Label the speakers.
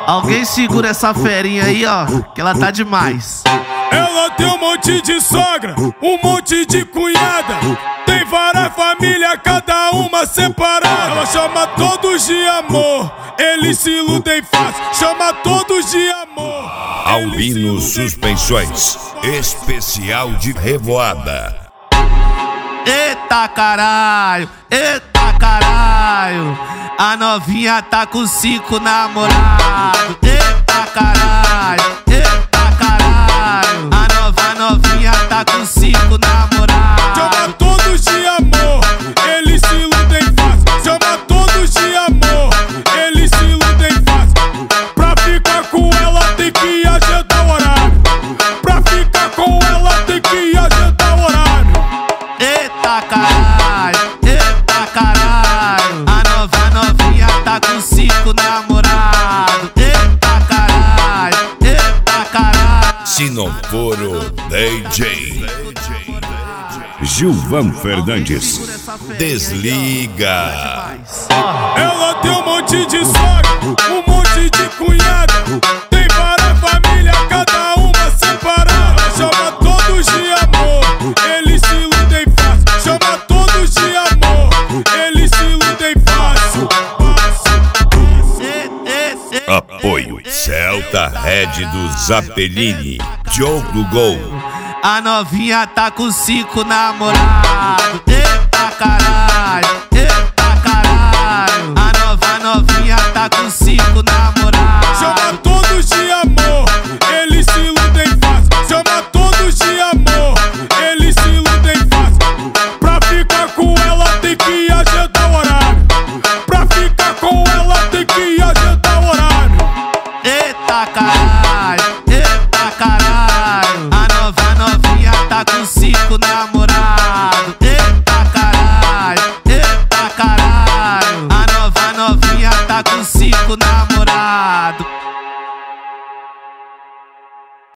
Speaker 1: Alguém segura essa ferinha aí, ó, que ela tá demais.
Speaker 2: Ela tem um monte de sogra, um monte de cunhada. Tem várias famílias, cada uma separada. Ela chama todos de amor, eles se iludem fácil. Chama todos de amor.
Speaker 3: Albino Suspensões, especial de Revoada.
Speaker 1: Eita caralho, eita caralho, a novinha tá com 5 namorados. Eita caralho, eita caralho, a novinha tá com 5 namorados.
Speaker 2: Chama todos de amor, eles se iludem fácil. Chama todos de amor, eles se iludem fácil. Pra ficar com ela tem que agendar o horário. Pra ficar com ela tem que agendar o horário.
Speaker 1: Eita caralho, a novinha tá com 5 namorados. Eita caralho,
Speaker 3: Se não for o DJ
Speaker 4: Gilvan Fernandes.
Speaker 3: Desliga.
Speaker 2: Ela tem um monte de sogra, um monte de cunhada. Tem várias famílias, cada uma separada. Chama todos de amor, eles se iludem fácil. Chama todos de amor, eles se iludem fácil.
Speaker 3: Apoio Celta Red do Zappellini, Joe do Gol.
Speaker 1: a novinha tá com 5 namorados. Eita caralho, a novinha tá com 5 namorados.
Speaker 2: Chama todos de amor, eles se iludem fácil. Chama todos de amor, eles se iludem fácil. Pra ficar com ela tem que agendar o horário. Pra ficar com ela tem que agendar o horário.
Speaker 1: Eita caralho, a novinha tá com 5 namorados. Eita caralho, a novinha tá com 5 namorados.